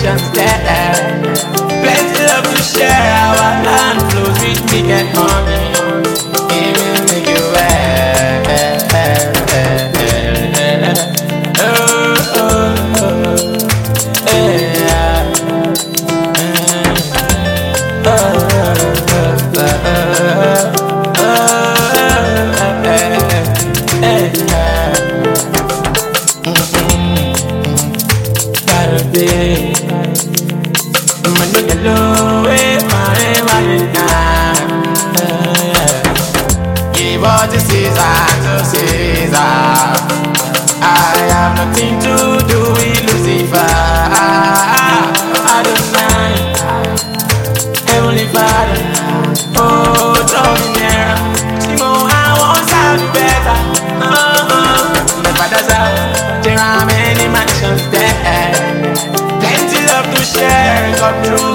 mansions there. Plenty love to share. Our land flows with me and money. It will make you give all to Caesar to Caesar. I have nothing to do with Lucifer. I don't mind, Heavenly Father. Oh, tell me there. Simon, I want to be better. My father's house, there are many mansions there. Plenty love to share. God through